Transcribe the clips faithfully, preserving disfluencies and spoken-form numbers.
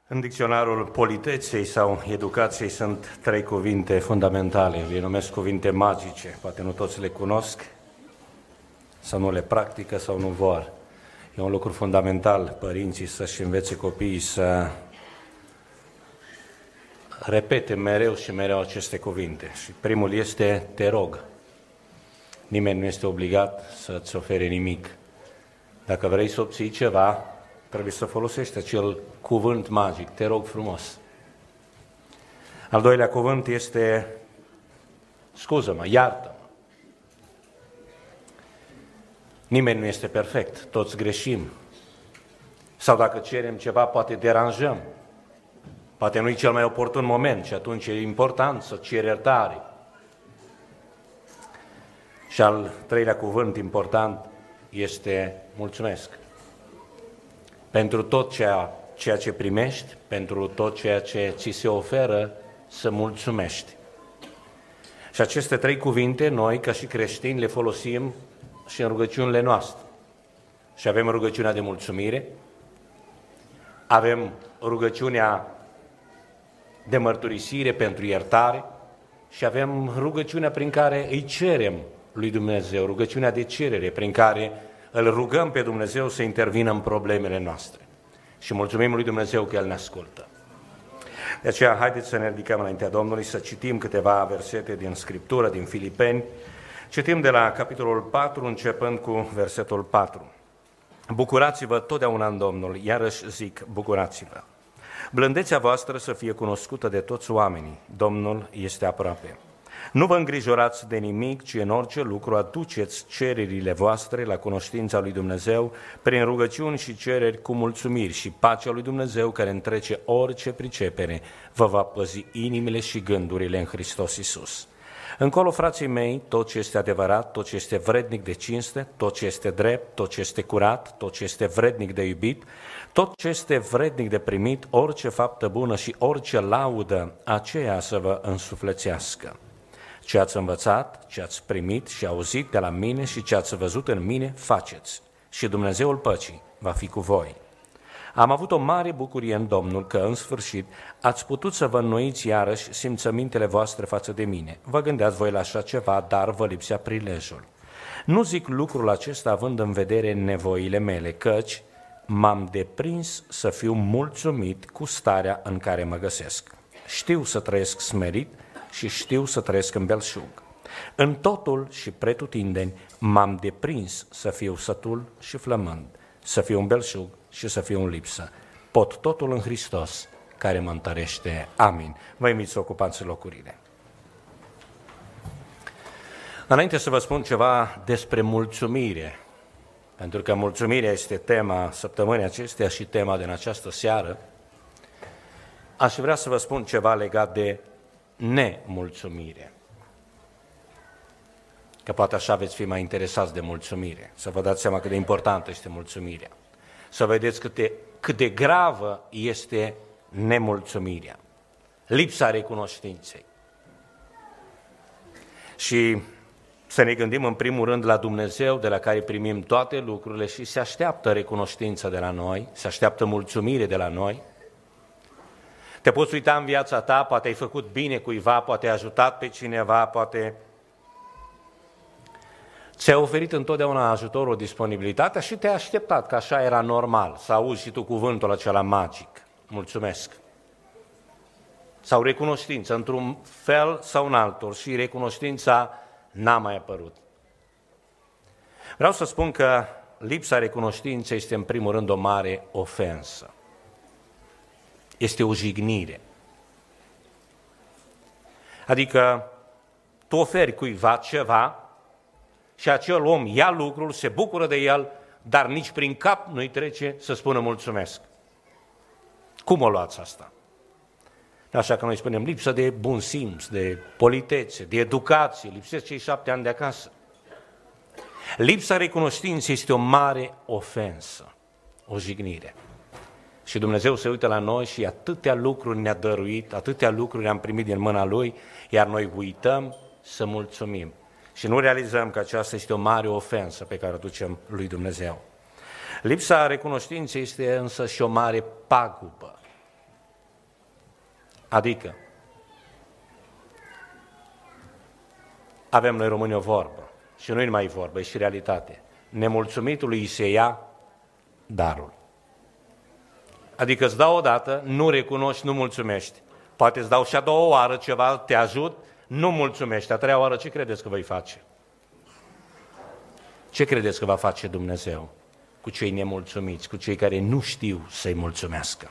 În dicționarul politeței sau educației sunt trei cuvinte fundamentale, le numesc cuvinte magice, poate nu toți le cunosc, sau nu le practică, sau nu vor. E un lucru fundamental, părinții să-și învețe copiii să repete mereu și mereu aceste cuvinte. Și primul este te rog. Nimeni nu este obligat să-ți ofere nimic. Dacă vrei să obții ceva, trebuie să folosești acel cuvânt magic, te rog frumos. Al doilea cuvânt este scuză-mă, iartă-mă. Nimeni nu este perfect, toți greșim. Sau dacă cerem ceva, poate deranjăm. Poate nu e cel mai oportun moment și atunci e important să ceri iertare. Și al treilea cuvânt important este mulțumesc. Pentru tot ceea, ceea ce primești, pentru tot ceea ce ți se oferă, să mulțumești. Și aceste trei cuvinte, noi, ca și creștini, le folosim și în rugăciunile noastre. Și avem rugăciunea de mulțumire, avem rugăciunea de mărturisire pentru iertare și avem rugăciunea prin care îi cerem lui Dumnezeu, rugăciunea de cerere, prin care îl rugăm pe Dumnezeu să intervină în problemele noastre. Și mulțumim lui Dumnezeu că El ne ascultă. De aceea, haideți să ne ridicăm înaintea Domnului, să citim câteva versete din Scriptură, din Filipeni. Citim de la capitolul patru, începând cu versetul patru. Bucurați-vă totdeauna în Domnul, iarăși zic, bucurați-vă. Blândețea voastră să fie cunoscută de toți oamenii, Domnul este aproape. Nu vă îngrijorați de nimic, ci în orice lucru aduceți cererile voastre la cunoștința lui Dumnezeu, prin rugăciuni și cereri cu mulțumiri, și pacea lui Dumnezeu, care întrece orice pricepere, vă va păzi inimile și gândurile în Hristos Iisus. Încolo, frații mei, tot ce este adevărat, tot ce este vrednic de cinste, tot ce este drept, tot ce este curat, tot ce este vrednic de iubit, tot ce este vrednic de primit, orice faptă bună și orice laudă, aceea să vă însuflețească. Ce ați învățat, ce ați primit și auzit de la mine și ce ați văzut în mine, faceți. Și Dumnezeul păcii va fi cu voi. Am avut o mare bucurie în Domnul că, în sfârșit, ați putut să vă înnoiți iarăși simțămintele voastre față de mine. Vă gândeați voi la așa ceva, dar vă lipsea prilejul. Nu zic lucrul acesta având în vedere nevoile mele, căci m-am deprins să fiu mulțumit cu starea în care mă găsesc. Știu să trăiesc smerit și știu să trăiesc în belșug. În totul și pretutindeni m-am deprins să fiu sătul și flămând, să fiu în belșug și să fiu în lipsă. Pot totul în Hristos, care mă întărește. Amin. Vă invit să ocupați locurile. Înainte să vă spun ceva despre mulțumire, pentru că mulțumirea este tema săptămânii acesteia și tema din această seară, aș vrea să vă spun ceva legat de nemulțumire. Că poate așa veți fi mai interesați de mulțumire, să vă dați seama cât de importantă este mulțumirea. Să vedeți cât de, cât de gravă este nemulțumirea, lipsa recunoștinței. Și să ne gândim în primul rând la Dumnezeu, de la care primim toate lucrurile și se așteaptă recunoștință de la noi, se așteaptă mulțumire de la noi. Te poți uita în viața ta, poate ai făcut bine cuiva, poate ai ajutat pe cineva, poate ți-ai oferit întotdeauna ajutorul, disponibilitatea și te-ai așteptat, că așa era normal, să auzi și tu cuvântul acela magic. Mulțumesc. Sau recunoștință, într-un fel sau în altul, și recunoștința n-a mai apărut. Vreau să spun că lipsa recunoștinței este în primul rând o mare ofensă. Este o jignire. Adică tu oferi cuiva ceva și acel om ia lucrul, se bucură de el, dar nici prin cap nu-i trece să spună mulțumesc. Cum o luați asta? Așa că noi spunem lipsă de bun simț, de politețe, de educație, lipsesc cei șapte ani de acasă. Lipsa recunoștinței este o mare ofensă, o jignire. Și Dumnezeu se uită la noi și atâtea lucruri ne-a dăruit, atâtea lucruri am primit din mâna Lui, iar noi uităm să mulțumim. Și nu realizăm că aceasta este o mare ofensă pe care o ducem lui Dumnezeu. Lipsa recunoștinței este însă și o mare pagubă. Adică, avem noi români o vorbă și nu-i numai vorbă, e și realitate. Nemulțumitului îi se ia darul. Adică îți dau o dată, nu recunoști, nu mulțumești. Poate îți dau și a doua oară ceva, te ajut, nu mulțumești. A treia oară ce credeți că vei face? Ce credeți că va face Dumnezeu cu cei nemulțumiți, cu cei care nu știu să-i mulțumească?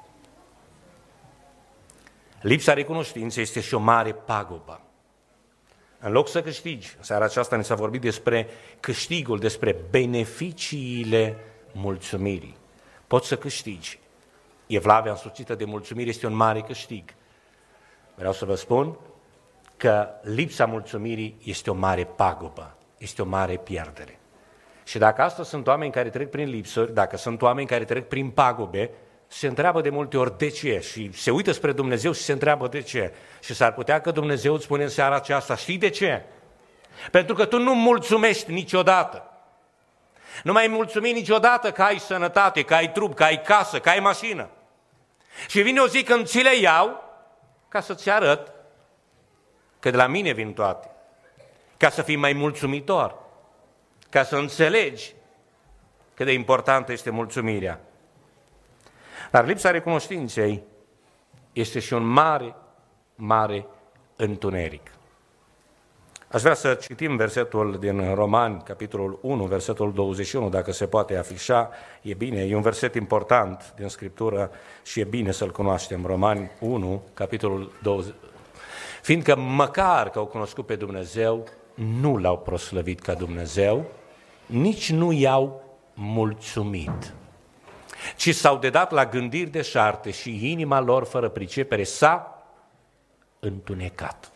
Lipsa recunoștinței este și o mare pagubă. În loc să câștigi, în seara aceasta ne s-a vorbit despre câștigul, despre beneficiile mulțumirii. Poți să câștigi. Evlavia însuțită de mulțumire este un mare câștig. Vreau să vă spun că lipsa mulțumirii este o mare pagubă, este o mare pierdere. Și dacă astăzi sunt oameni care trec prin lipsuri, dacă sunt oameni care trec prin pagube, se întreabă de multe ori de ce și se uită spre Dumnezeu și se întreabă de ce. Și s-ar putea că Dumnezeu îți spune în seara aceasta, știi de ce? Pentru că tu nu mulțumești niciodată. Nu mai mulțumi niciodată că ai sănătate, că ai trup, că ai casă, că ai mașină. Și vine o zi când ți le iau ca să-ți arăt că de la mine vin toate. Ca să fii mai mulțumitor. Ca să înțelegi cât de importantă este mulțumirea. Dar lipsa recunoștinței este și un mare, mare întuneric. Aș vrea să citim versetul din Romani, capitolul unu, versetul douăzeci și unu, dacă se poate afișa, e bine, e un verset important din Scriptură și e bine să-l cunoaștem. Romani unu, capitolul douăzeci. Fiindcă măcar că au cunoscut pe Dumnezeu, nu l-au proslăvit ca Dumnezeu, nici nu i-au mulțumit, ci s-au dedat la gândiri deșarte și inima lor fără pricepere s-a întunecat.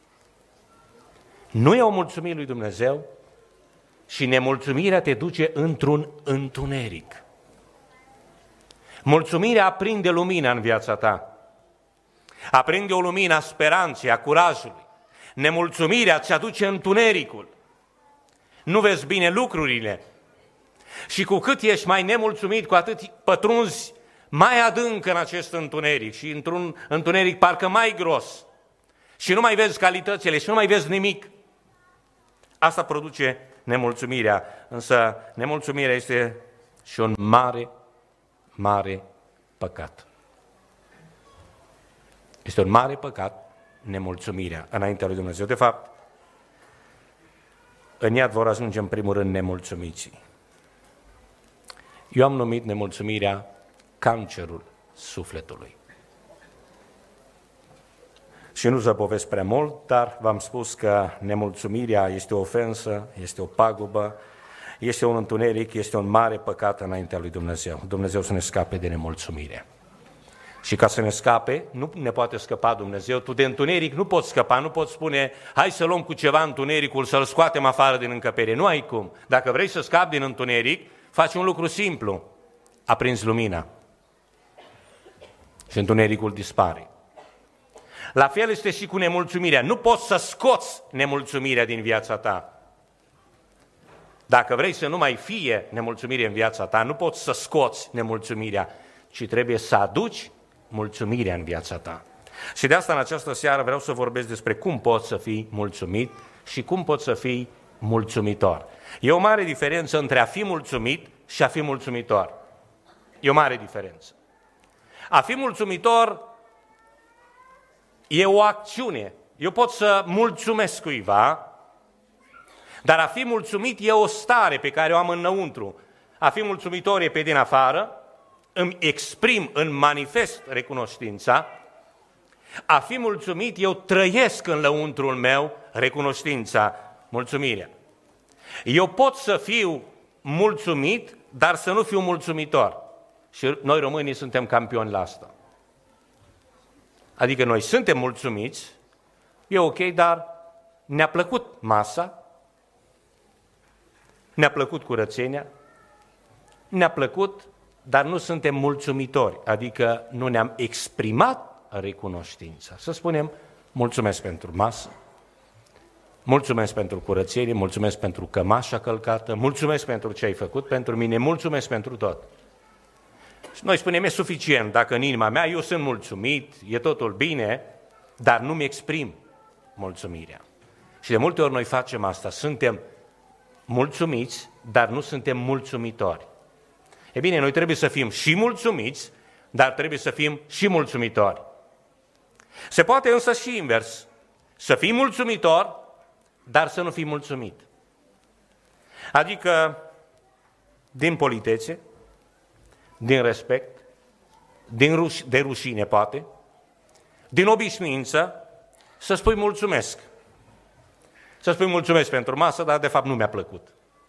Nu i-au mulțumit lui Dumnezeu și nemulțumirea te duce într-un întuneric. Mulțumirea aprinde lumina în viața ta. Aprinde o lumină a speranței, a curajului. Nemulțumirea ți aduce întunericul. Nu vezi bine lucrurile. Și cu cât ești mai nemulțumit, cu atât pătrunzi mai adânc în acest întuneric și într-un întuneric parcă mai gros. Și nu mai vezi calitățile și nu mai vezi nimic. Asta produce nemulțumirea, însă nemulțumirea este și un mare, mare păcat. Este un mare păcat nemulțumirea înaintea lui Dumnezeu. De fapt, în iad vor ajunge în primul rând nemulțumiții. Eu am numit nemulțumirea cancerul sufletului. Și nu zăbovesc prea mult, dar v-am spus că nemulțumirea este o ofensă, este o pagubă, este un întuneric, este un mare păcat înaintea lui Dumnezeu. Dumnezeu să ne scape de nemulțumire. Și ca să ne scape, nu ne poate scăpa Dumnezeu. Tu de întuneric nu poți scăpa, nu poți spune, hai să luăm cu ceva întunericul, să-l scoatem afară din încăpere. Nu ai cum. Dacă vrei să scapi din întuneric, faci un lucru simplu. Aprinzi lumina. Și întunericul dispare. La fel este și cu nemulțumirea. Nu poți să scoți nemulțumirea din viața ta. Dacă vrei să nu mai fie nemulțumire în viața ta, nu poți să scoți nemulțumirea, ci trebuie să aduci mulțumirea în viața ta. Și de asta în această seară vreau să vorbesc despre cum poți să fii mulțumit și cum poți să fii mulțumitor. E o mare diferență între a fi mulțumit și a fi mulțumitor. E o mare diferență. A fi mulțumitor e o acțiune. Eu pot să mulțumesc cuiva, dar a fi mulțumit e o stare pe care o am înăuntru. A fi mulțumitor e pe din afară, îmi exprim, îmi manifest recunoștința. A fi mulțumit, eu trăiesc în lăuntrul meu recunoștința, mulțumirea. Eu pot să fiu mulțumit, dar să nu fiu mulțumitor. Și noi românii suntem campioni la asta. Adică noi suntem mulțumiți, e ok, dar ne-a plăcut masa, ne-a plăcut curățenia, ne-a plăcut, dar nu suntem mulțumitori, adică nu ne-am exprimat recunoștința. Să spunem, mulțumesc pentru masă, mulțumesc pentru curățenie, mulțumesc pentru cămașa călcată, mulțumesc pentru ce ai făcut pentru mine, mulțumesc pentru tot. Și noi spunem, e suficient, dacă în inima mea eu sunt mulțumit, e totul bine, dar nu-mi exprim mulțumirea. Și de multe ori noi facem asta, suntem mulțumiți, dar nu suntem mulțumitori. E bine, noi trebuie să fim și mulțumiți, dar trebuie să fim și mulțumitori. Se poate însă și invers, să fii mulțumitor, dar să nu fii mulțumit. Adică, din politețe, din respect, din ruș- de rușine poate, din obișnuință, să spui mulțumesc. Să spui mulțumesc pentru masă, dar de fapt nu mi-a plăcut.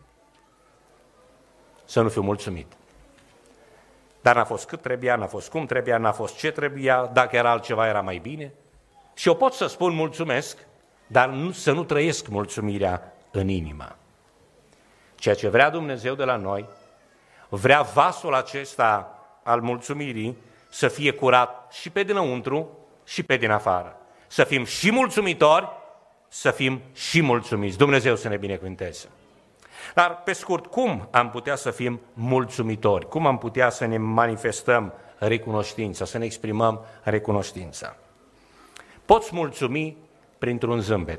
Să nu fiu mulțumit. Dar n-a fost cât trebuia, n-a fost cum trebuia, n-a fost ce trebuia, dacă era altceva era mai bine. Și eu pot să spun mulțumesc, dar nu, să nu trăiesc mulțumirea în inimă. Ceea ce vrea Dumnezeu de la noi, vrea vasul acesta al mulțumirii să fie curat și pe dinăuntru și pe din afară. Să fim și mulțumitori, să fim și mulțumiți. Dumnezeu să ne binecuvânteze. Dar, pe scurt, cum am putea să fim mulțumitori? Cum am putea să ne manifestăm recunoștința, să ne exprimăm recunoștința? Poți mulțumi printr-un zâmbet.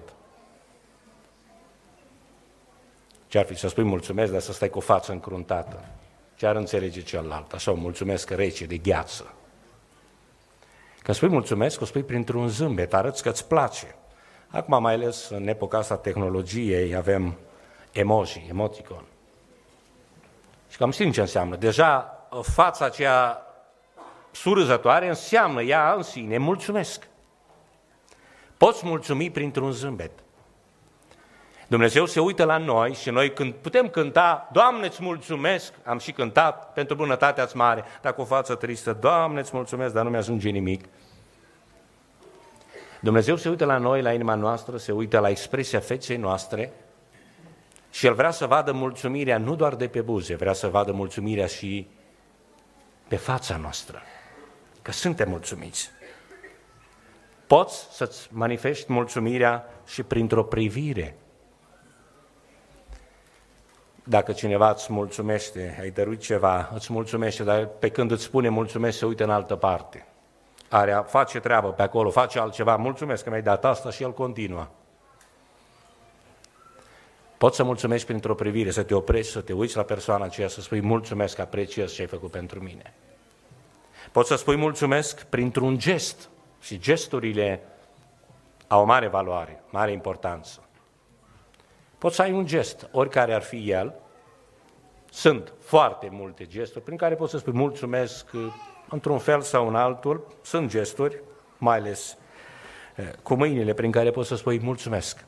Ce-ar fi să spui mulțumesc, dar să stai cu o față încruntată? Ce-ar înțelege celălalt? Așa, o mulțumesc rece, de gheață. Când spui mulțumesc, o spui printr-un zâmbet, arăți că îți place. Acum, mai ales în epoca asta tehnologiei, avem emoji, emoticon. Și cam știm ce înseamnă. Deja fața aceea surâzătoare înseamnă ea în sine, mulțumesc. Poți mulțumi printr-un zâmbet. Dumnezeu se uită la noi și noi când putem cânta, Doamne, îți mulțumesc, am și cântat pentru bunătatea-ți mare, dar cu o față tristă, Doamne, îți mulțumesc, dar nu mi-ajunge nimic. Dumnezeu se uită la noi, la inima noastră, se uită la expresia feței noastre și El vrea să vadă mulțumirea nu doar de pe buze, vrea să vadă mulțumirea și pe fața noastră, că suntem mulțumiți. Poți să-ți manifesti mulțumirea și printr-o privire. Dacă cineva îți mulțumește, ai dăruit ceva, îți mulțumește, dar pe când îți spune mulțumesc, se uită în altă parte. Are, face treabă pe acolo, face altceva, mulțumesc că mi-ai dat asta și el continuă. Poți să mulțumești printr-o privire, să te oprești, să te uiți la persoana aceea, să spui mulțumesc, apreciez ce ai făcut pentru mine. Poți să spui mulțumesc printr-un gest și gesturile au o mare valoare, mare importanță. Poți să ai un gest, oricare ar fi el, sunt foarte multe gesturi prin care poți să spui mulțumesc într-un fel sau în altul, sunt gesturi, mai ales cu mâinile prin care poți să spui mulțumesc.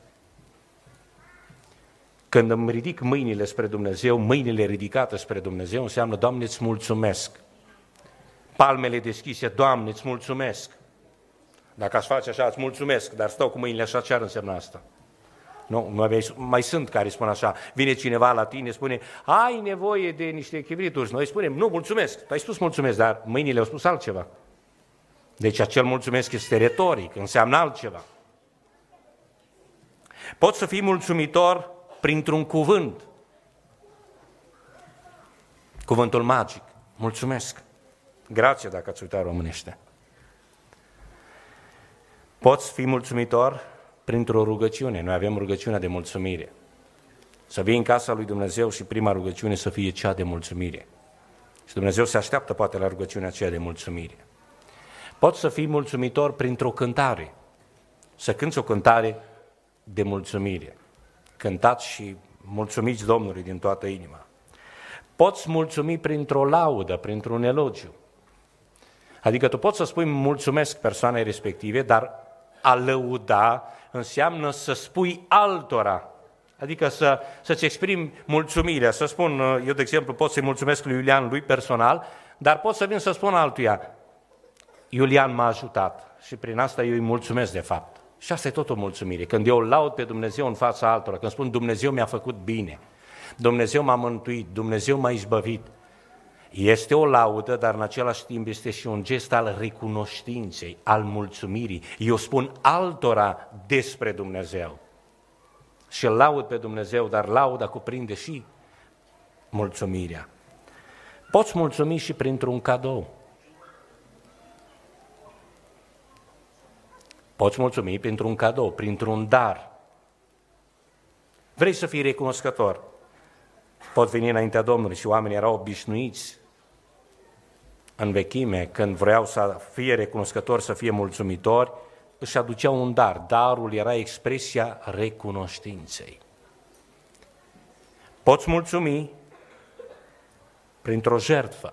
Când îmi ridic mâinile spre Dumnezeu, mâinile ridicate spre Dumnezeu înseamnă Doamne, îți mulțumesc. Palmele deschise, Doamne, îți mulțumesc. Dacă aș face așa, îți mulțumesc, dar stau cu mâinile așa, ce ar însemna asta? Nu, mai, mai sunt care spun așa, vine cineva la tine, spune, ai nevoie de niște chibrituri. Noi spunem, nu, mulțumesc, tu ai spus mulțumesc, dar mâinile au spus altceva. Deci acel mulțumesc este retoric, înseamnă altceva. Poți să fii mulțumitor printr-un cuvânt. Cuvântul magic, mulțumesc. Grație dacă ați uitat românește. Poți fi mulțumitor printr-o rugăciune. Noi avem rugăciunea de mulțumire. Să vii în casa lui Dumnezeu și prima rugăciune să fie cea de mulțumire. Și Dumnezeu se așteaptă poate la rugăciunea aceea de mulțumire. Poți să fii mulțumitor printr-o cântare. Să cânți o cântare de mulțumire. Cântați și mulțumiți Domnului din toată inima. Poți mulțumi printr-o laudă, printr-un elogiu. Adică tu poți să spui mulțumesc persoanei respective, dar a lăuda înseamnă să spui altora. Adică să, să-ți exprimi mulțumirea. Să spun, eu de exemplu pot să-i mulțumesc lui Iulian, lui personal, dar pot să vin să spun altuia, Iulian m-a ajutat și prin asta eu îi mulțumesc de fapt. Și asta e tot o mulțumire. Când eu laud pe Dumnezeu în fața altora, când spun Dumnezeu mi-a făcut bine, Dumnezeu m-a mântuit, Dumnezeu m-a izbăvit, este o laudă, dar în același timp este și un gest al recunoștinței, al mulțumirii. Eu spun altora despre Dumnezeu și îl laud pe Dumnezeu, dar lauda cuprinde și mulțumirea. Poți mulțumi și printr-un cadou. Poți mulțumi printr-un cadou, printr-un dar. Vrei să fii recunoscător? Pot veni înaintea Domnului și oamenii erau obișnuiți în vechime, când vreau să fie recunoscători, să fie mulțumitori, își aduceau un dar. Darul era expresia recunoștinței. Poți mulțumi printr-o jertfă.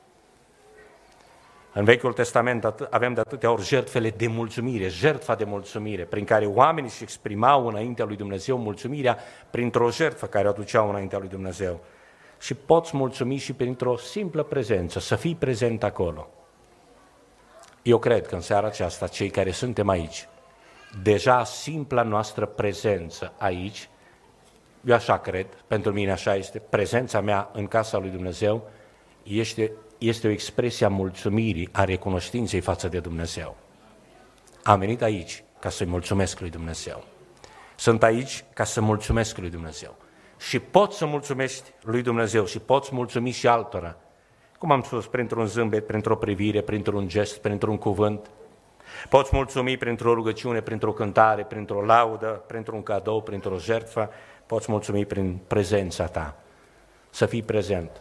În Vechiul Testament avem de atâtea ori jertfele de mulțumire, jertfa de mulțumire, prin care oamenii își exprimau înaintea lui Dumnezeu mulțumirea printr-o jertfă care o aduceau înaintea lui Dumnezeu. Și poți mulțumi și printr-o simplă prezență, să fii prezent acolo. Eu cred că în seara aceasta, cei care suntem aici, deja simpla noastră prezență aici, eu așa cred, pentru mine așa este, prezența mea în casa lui Dumnezeu este, este o expresie a mulțumirii, a recunoștinței față de Dumnezeu. Am venit aici ca să-i mulțumesc lui Dumnezeu. Sunt aici ca să mulțumesc lui Dumnezeu. Și poți să mulțumești lui Dumnezeu și poți mulțumi și altora. Cum am spus, printr-un zâmbet, printr-o privire, printr-un gest, printr-un cuvânt. Poți mulțumi printr-o rugăciune, printr-o cântare, printr-o laudă, printr-un cadou, printr-o jertfă. Poți mulțumi prin prezența ta. Să fii prezent.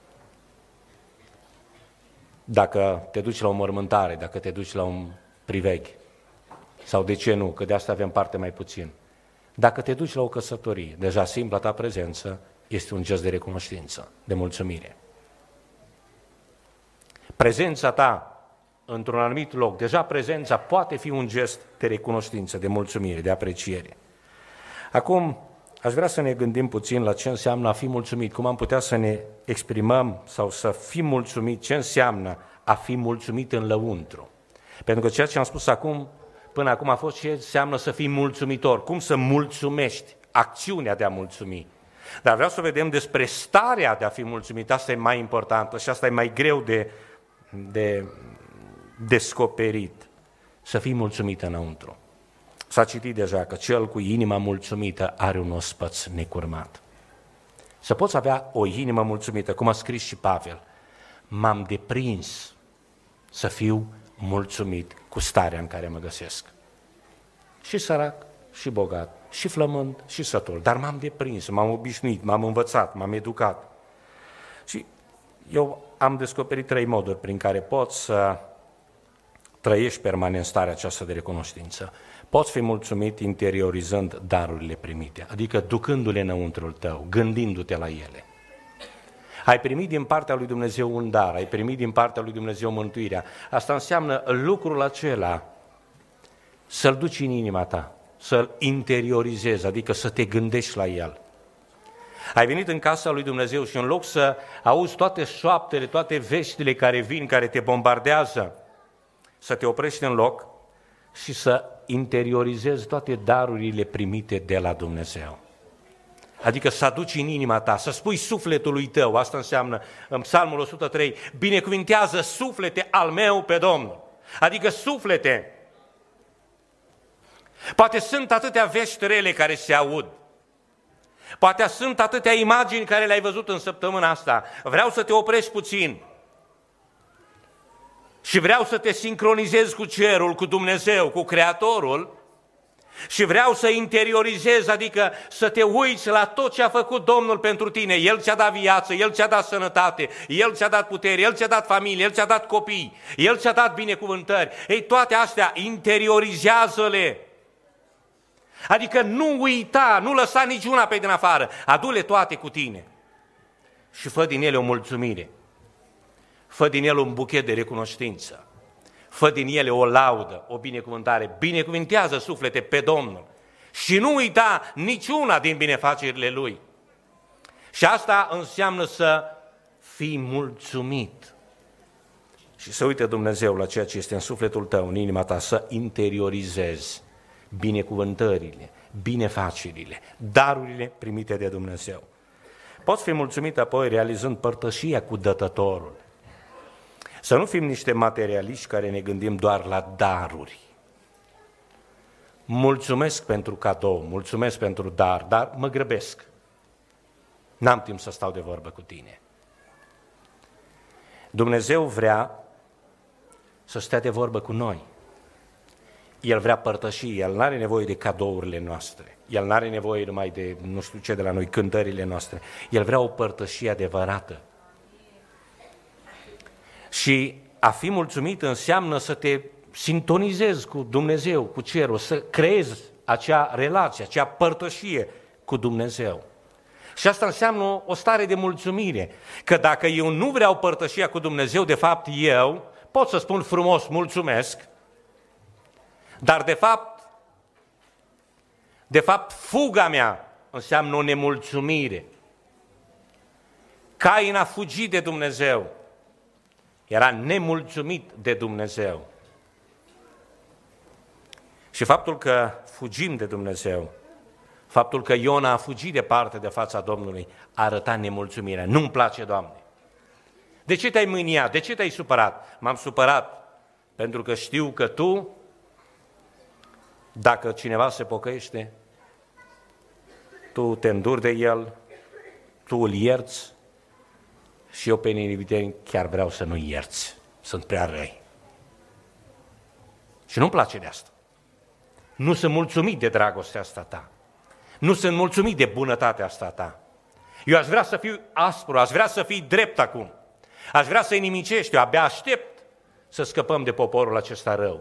Dacă te duci la o mormântare, dacă te duci la un priveghi, sau de ce nu, că de asta avem parte mai puțin. Dacă te duci la o căsătorie, deja simpla ta prezență este un gest de recunoștință, de mulțumire. Prezența ta într-un anumit loc, deja prezența poate fi un gest de recunoștință, de mulțumire, de apreciere. Acum, aș vrea să ne gândim puțin la ce înseamnă a fi mulțumit, cum am putea să ne exprimăm sau să fim mulțumit, ce înseamnă a fi mulțumit în lăuntru. Pentru că ceea ce am spus acum, până acum a fost ce înseamnă să fii mulțumitor, cum să mulțumești, acțiunea de a mulțumi. Dar vreau să vedem despre starea de a fi mulțumit, asta e mai importantă și asta e mai greu de, de descoperit, să fii mulțumit înăuntru. S-a citit deja că cel cu inima mulțumită are un ospăț necurmat. Să poți avea o inimă mulțumită, cum a scris și Pavel, m-am deprins să fiu mulțumit cu starea în care mă găsesc. Și sărac, și bogat, și flămând, și sătul, dar m-am deprins, m-am obișnuit, m-am învățat, m-am educat. Și eu am descoperit trei moduri prin care poți să trăiești permanent starea aceasta de recunoștință. Poți fi mulțumit interiorizând darurile primite, adică ducându-le înăuntrul tău, gândindu-te la ele. Ai primit din partea lui Dumnezeu un dar, ai primit din partea lui Dumnezeu mântuirea. Asta înseamnă lucrul acela să-l duci în inima ta, să-l interiorizezi, adică să te gândești la el. Ai venit în casa lui Dumnezeu și în loc să auzi toate șoaptele, toate veștile care vin, care te bombardează, să te oprești în loc și să interiorizezi toate darurile primite de la Dumnezeu. Adică să aduci în inima ta, să spui sufletului tău, asta înseamnă în Psalmul o sută trei, binecuvintează suflete al meu pe Domnul. Adică suflete. Poate sunt atâtea vești rele care se aud. Poate sunt atâtea imagini care le-ai văzut în săptămâna asta. Vreau să te oprești puțin. Și vreau să te sincronizezi cu cerul, cu Dumnezeu, cu Creatorul și vreau să interiorizezi, adică să te uiți la tot ce a făcut Domnul pentru tine. El ți-a dat viață, El ți-a dat sănătate, El ți-a dat putere, El ți-a dat familie, El ți-a dat copii, El ți-a dat binecuvântări. Ei, toate astea, interiorizează-le. Adică nu uita, nu lăsa niciuna pe din afară, adu-le toate cu tine și fă din ele o mulțumire. Fă din el un buchet de recunoștință, fă din ele o laudă, o binecuvântare, binecuvintează suflete pe Domnul și nu uita niciuna din binefacerile Lui. Și asta înseamnă să fii mulțumit și să uite Dumnezeu la ceea ce este în sufletul tău, în inima ta, să interiorizezi binecuvântările, binefacerile, darurile primite de Dumnezeu. Poți fi mulțumit apoi realizând părtășia cu dătătorul. Să nu fim niște materialiști care ne gândim doar la daruri. Mulțumesc pentru cadou, mulțumesc pentru dar, dar mă grăbesc. N-am timp să stau de vorbă cu tine. Dumnezeu vrea să stea de vorbă cu noi. El vrea părtășie, El nu are nevoie de cadourile noastre, El nu are nevoie numai de nu știu ce de la noi, cântările noastre. El vrea o părtășie adevărată. Și a fi mulțumit înseamnă să te sintonizezi cu Dumnezeu, cu cerul, să creezi acea relație, acea părtășie cu Dumnezeu. Și asta înseamnă o stare de mulțumire, că dacă eu nu vreau părtășia cu Dumnezeu, de fapt eu pot să spun frumos mulțumesc, dar de fapt, de fapt fuga mea înseamnă o nemulțumire. Cain a fugit de Dumnezeu, era nemulțumit de Dumnezeu. Și faptul că fugim de Dumnezeu, faptul că Iona a fugit departe de fața Domnului, a arătat nemulțumirea. Nu-mi place, Doamne. De ce te-ai mâniat? De ce te-ai supărat? M-am supărat pentru că știu că Tu, dacă cineva se pocăiește, Tu te înduri de el, Tu îl ierți și eu pe neinviteni chiar vreau să nu ierți. Sunt prea răi. Și nu-mi place de asta. Nu sunt mulțumit de dragostea asta Ta. Nu sunt mulțumit de bunătatea asta Ta. Eu aș vrea să fiu aspru, aș vrea să fii drept acum. Aș vrea să-i nimicești, eu abia aștept să scăpăm de poporul acesta rău.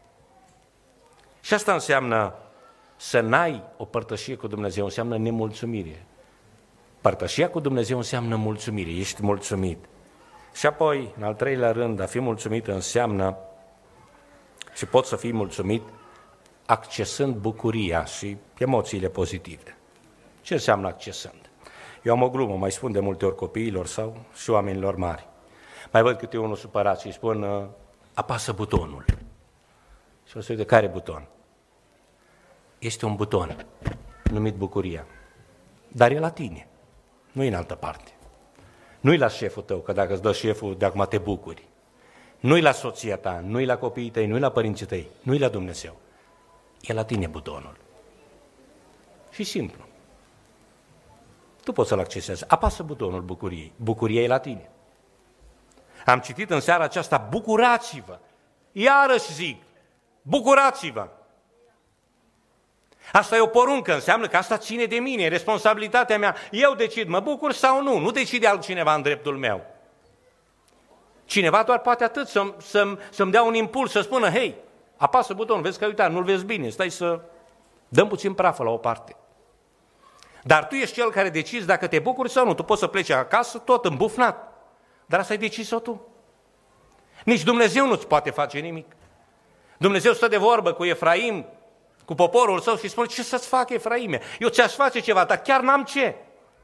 Și asta înseamnă să n-ai o părtășie cu Dumnezeu, înseamnă nemulțumire. Părtășia cu Dumnezeu înseamnă mulțumire, ești mulțumit. Și apoi, în al treilea rând, a fi mulțumit înseamnă, și poți să fii mulțumit, accesând bucuria și emoțiile pozitive. Ce înseamnă accesând? Eu am o glumă, mai spun de multe ori copiilor sau și oamenilor mari. Mai văd câte unul supărat și îi spun, apasă butonul. Și o să uite, care buton? Este un buton numit bucuria, dar e la tine, nu e în altă parte. Nu-i la șeful tău, că dacă îți dă șeful, de acum te bucuri. Nu-i la soția ta, nu-i la copiii tăi, nu-i la părinții tăi, nu-i la Dumnezeu. E la tine butonul. Și simplu. Tu poți să-l accesezi. Apasă butonul bucuriei. Bucuria e la tine. Am citit în seara aceasta, bucurați-vă. Iarăși zic, bucurați-vă. Asta e o poruncă, înseamnă că asta ține de mine, e responsabilitatea mea. Eu decid, mă bucur sau nu, nu decide altcineva în dreptul meu. Cineva doar poate atât să-mi, să-mi, să-mi dea un impuls, să spună, hei, apasă butonul, vezi că uita, nu-l vezi bine, stai să dăm puțin prafă la o parte. Dar tu ești cel care decizi dacă te bucuri sau nu. Tu poți să pleci acasă tot îmbufnat, dar asta ai decis-o tu. Nici Dumnezeu nu-ți poate face nimic. Dumnezeu stă de vorbă cu Efraim, cu poporul său și spune, ce să-ți fac, Efraime? Eu ți-aș face ceva, dar chiar n-am ce.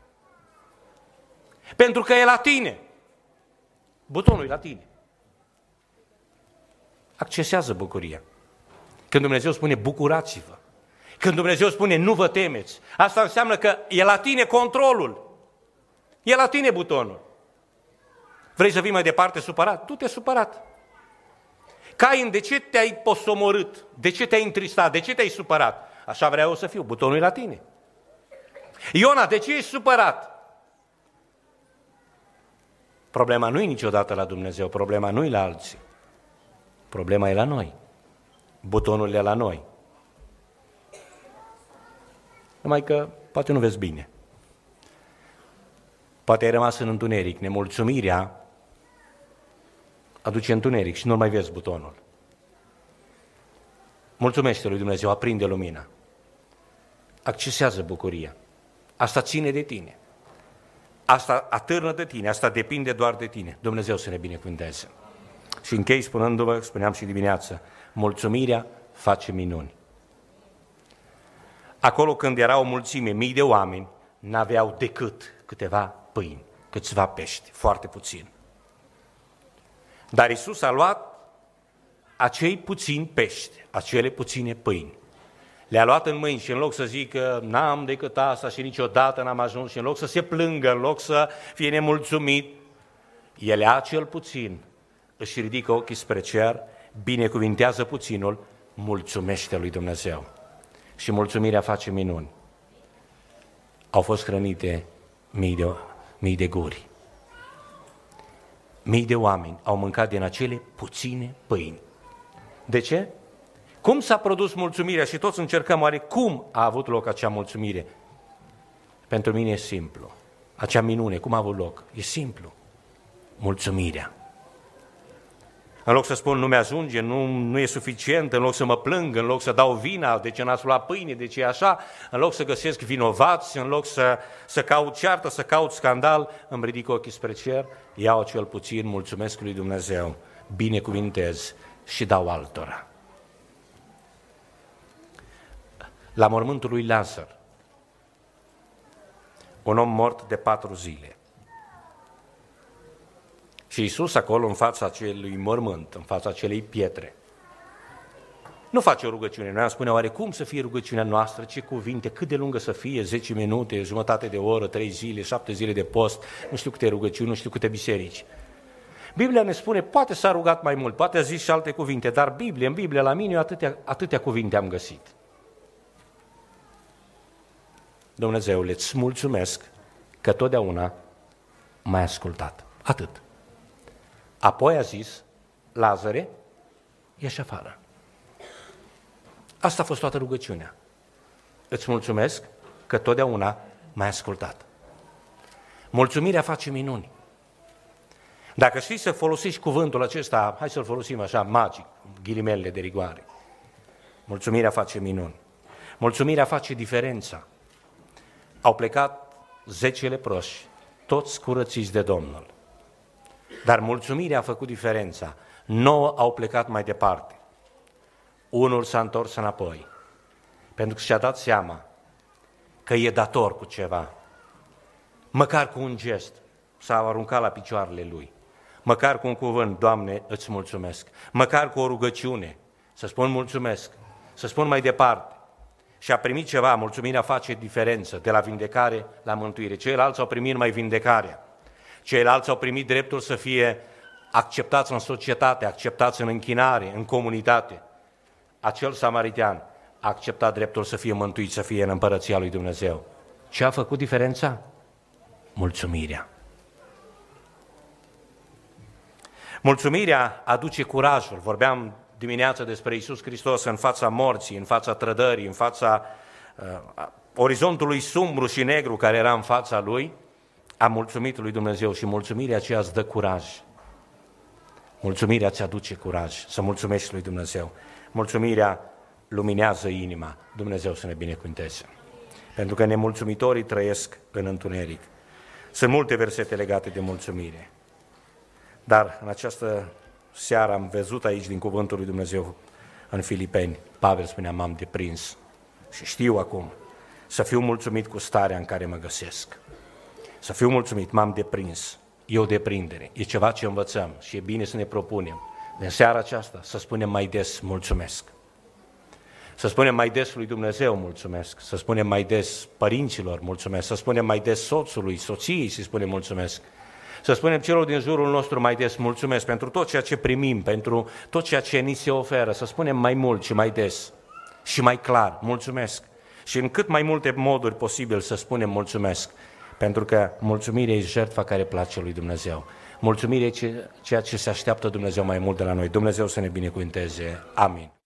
Pentru că e la tine. Butonul e la tine. Accesează bucuria. Când Dumnezeu spune, bucurați-vă. Când Dumnezeu spune, nu vă temeți. Asta înseamnă că e la tine controlul. E la tine butonul. Vrei să fii mai departe supărat? Tu te-ai supărat. Cain, de ce te-ai posomorât? De ce te-ai întristat? De ce te-ai supărat? Așa vreau eu să fiu. Butonul e la tine. Iona, de ce ești supărat? Problema nu e niciodată la Dumnezeu, problema nu e la alții. Problema e la noi. Butonul e la noi. Numai că poate nu vezi bine. Poate ai rămas în întuneric. Nemulțumirea aduce întuneric și nu mai vezi butonul. Mulțumește lui Dumnezeu, aprinde lumina. Accesează bucuria. Asta ține de tine. Asta atârnă de tine, asta depinde doar de tine. Dumnezeu să ne binecuvânteze. Și închei spunându-vă, spuneam și dimineață, mulțumirea face minuni. Acolo când era o mulțime, mii de oameni, n-aveau decât câteva pâini, câțiva pești, foarte puțin. Dar Iisus a luat acei puțini pești, acele puține pâini. Le-a luat în mâini și în loc să zică, n-am decât asta și niciodată n-am ajuns, și în loc să se plângă, în loc să fie nemulțumit, el ia cel puțin, își ridică ochii spre cer, binecuvintează puținul, mulțumește lui Dumnezeu. Și mulțumirea face minuni. Au fost hrănite mii de, mii de guri. mii de oameni au mâncat din acele puține pâini. De ce? Cum s-a produs mulțumirea? Și toți încercăm, oare cum a avut loc acea mulțumire? Pentru mine e simplu. Acea minune, cum a avut loc? E simplu. Mulțumirea. În loc să spun nu mi-ajunge, nu, nu e suficient, în loc să mă plâng, în loc să dau vina, de ce n-ați luat pâine, de ce e așa, în loc să găsesc vinovați, în loc să, să caut ceartă, să caut scandal, îmi ridic ochii spre cer, iau acel puțin, mulțumesc lui Dumnezeu, binecuvintez și dau altora. La mormântul lui Lazar, un om mort de patru zile. Și Iisus acolo, în fața acelui mormânt, în fața acelei pietre, nu face o rugăciune. Noi am spune, oare cum să fie rugăciunea noastră, ce cuvinte, cât de lungă să fie, zece minute, jumătate de oră, trei zile, șapte zile de post, nu știu câte rugăciuni, nu știu câte biserici. Biblia ne spune, poate s-a rugat mai mult, poate a zis și alte cuvinte, dar Biblie, în Biblie, la mine, eu atâtea, atâtea cuvinte am găsit. Dumnezeule, îți mulțumesc că totdeauna m-ai ascultat. Atât. Apoi a zis, Lazare, ieși afară. Asta a fost toată rugăciunea. Îți mulțumesc că totdeauna m-ai ascultat. Mulțumirea face minuni. Dacă știi să folosești cuvântul acesta, hai să-l folosim așa, magic, ghilimele de rigoare. Mulțumirea face minuni. Mulțumirea face diferența. Au plecat zece leproși, toți curățiți de Domnul. Dar mulțumirea a făcut diferența. Nouă au plecat mai departe. Unul s-a întors înapoi, pentru că și-a dat seama că e dator cu ceva. Măcar cu un gest s-a aruncat la picioarele lui. Măcar cu un cuvânt, Doamne, îți mulțumesc. Măcar cu o rugăciune, să spun mulțumesc, să spun mai departe. Și a primit ceva, mulțumirea face diferență, de la vindecare la mântuire. Ceilalți au primit numai vindecarea. Ceilalți au primit dreptul să fie acceptați în societate, acceptați în închinare, în comunitate. Acel samaritean a acceptat dreptul să fie mântuit, să fie în împărăția lui Dumnezeu. Ce a făcut diferența? Mulțumirea. Mulțumirea aduce curajul. Vorbeam dimineața despre Iisus Hristos în fața morții, în fața trădării, în fața uh, orizontului sumbru și negru care era în fața lui. A mulțumit lui Dumnezeu și mulțumirea aceea îți dă curaj. Mulțumirea îți aduce curaj să mulțumești lui Dumnezeu. Mulțumirea luminează inima. Dumnezeu să ne binecuvânteze. Pentru că nemulțumitorii trăiesc în întuneric. Sunt multe versete legate de mulțumire. Dar în această seară am văzut aici din cuvântul lui Dumnezeu în Filipeni. Pavel spunea, m-am deprins și știu acum să fiu mulțumit cu starea în care mă găsesc. Să fiu mulțumit, m-am deprins. E o deprindere, e ceva ce învățăm și e bine să ne propunem. În seara aceasta să spunem mai des mulțumesc. Să spunem mai des lui Dumnezeu mulțumesc. Să spunem mai des părinților mulțumesc. Să spunem mai des soțului, soției să spunem mulțumesc. Să spunem celor din jurul nostru mai des mulțumesc pentru tot ceea ce primim, pentru tot ceea ce ni se oferă. Să spunem mai mult și mai des și mai clar mulțumesc. Și în cât mai multe moduri posibil să spunem mulțumesc. Pentru că mulțumirea e jertfa care place lui Dumnezeu. Mulțumirea e ceea ce se așteaptă Dumnezeu mai mult de la noi. Dumnezeu să ne binecuvânteze. Amin.